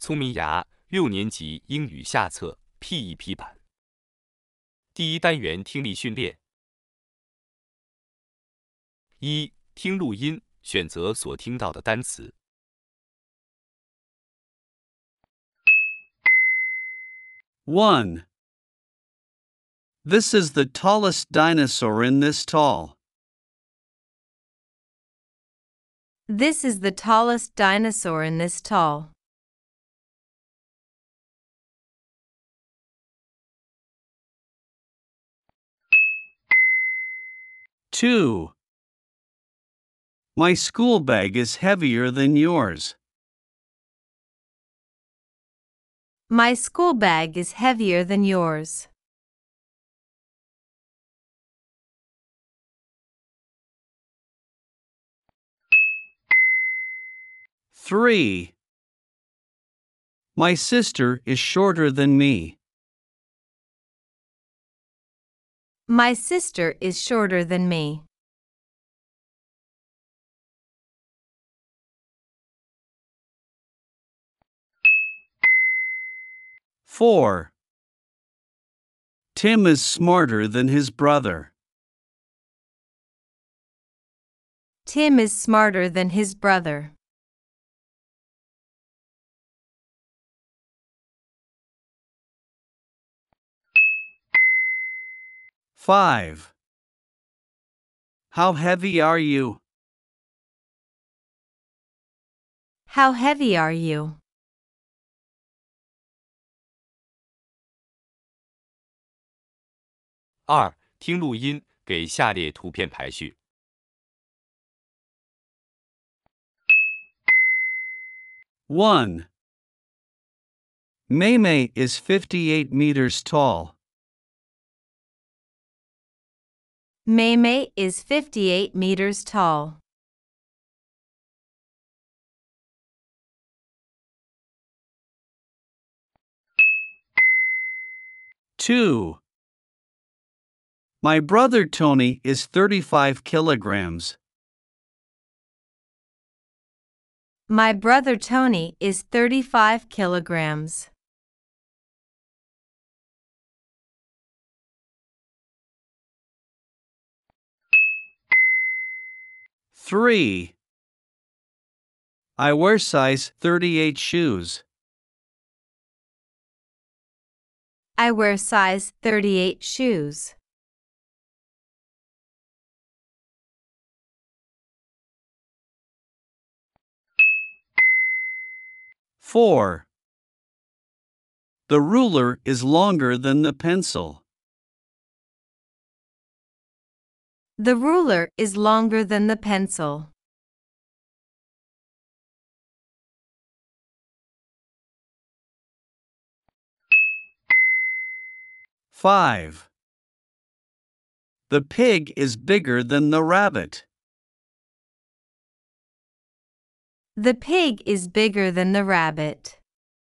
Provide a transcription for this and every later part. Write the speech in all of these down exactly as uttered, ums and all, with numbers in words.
聪明牙六年级英语下册 P 一 P 版。第一单元听力训练。一、听录音，选择所听到的单词。 one. This is the tallest dinosaur in this tall. This is the tallest dinosaur in this tall. two. My school bag is heavier than yours. My school bag is heavier than yours. three. My sister is shorter than me. My sister is shorter than me. four. Tim is smarter than his brother. Tim is smarter than his brother. five. How heavy are you? How heavy are you? 二、听录音，给下列图片排序。 one. Maymay is fifty-eight meters tall. Maymay is fifty-eight meters tall. two. My brother Tony is thirty-five kilograms. My brother Tony is thirty-five kilograms. three. I wear size thirty-eight shoes. I wear size thirty-eight shoes. four. The ruler is longer than the pencil. The ruler is longer than the pencil. five. The pig is bigger than the rabbit. The pig is bigger than the rabbit.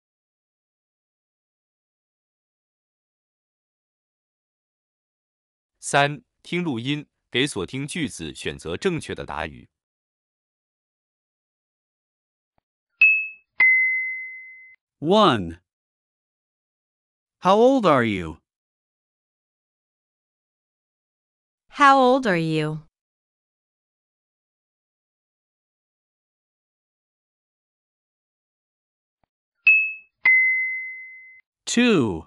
三、听录音，给所听句子选择正确的答语。 one. How old are you? How old are you? two.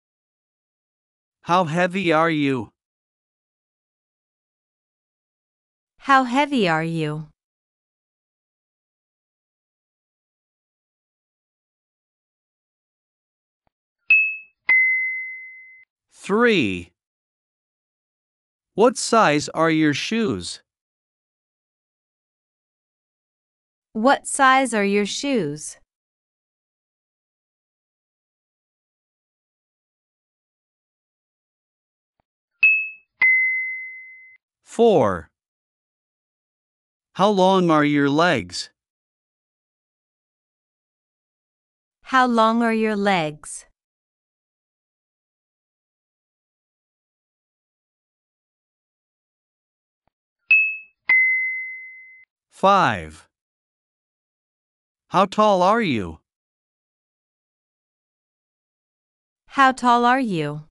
How heavy are you? How heavy are you? three. What size are your shoes? What size are your shoes? four. How long are your legs? How long are your legs? five. How tall are you? How tall are you?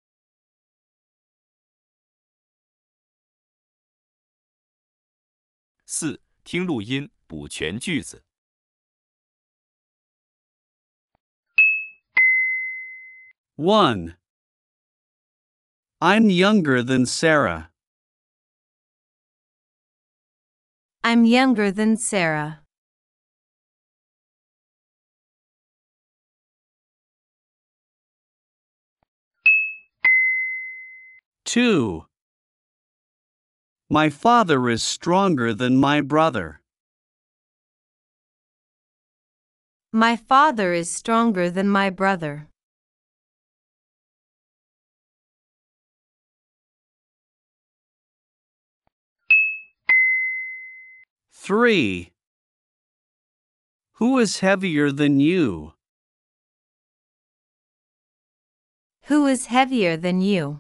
四、听录音，补全句子。 one. I'm younger than Sarah. I'm younger than Sarah. two. My father is stronger than my brother. My father is stronger than my brother. three. Who is heavier than you? Who is heavier than you?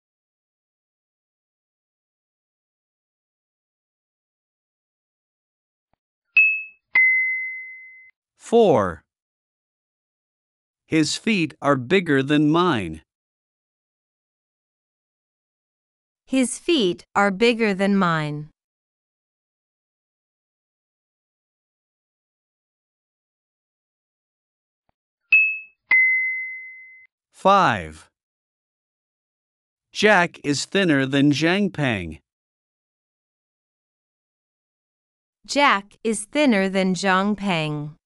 four. His feet are bigger than mine. His feet are bigger than mine. five. Jack is thinner than Zhang Peng. Jack is thinner than Zhang Peng.